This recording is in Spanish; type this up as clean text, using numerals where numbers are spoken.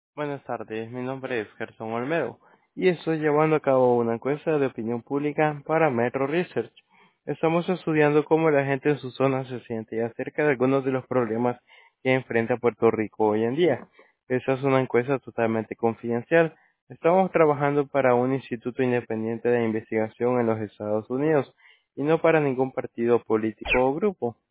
Buenas tardes, mi nombre es Gerson Olmedo y estoy llevando a cabo una encuesta de opinión pública para Metro Research. Estamos estudiando cómo la gente en su zona se siente acerca de algunos de los problemas que enfrenta Puerto Rico hoy en día. Esta es una encuesta totalmente confidencial. Estamos trabajando para un instituto independiente de investigación en los Estados Unidos y no para ningún partido político o grupo.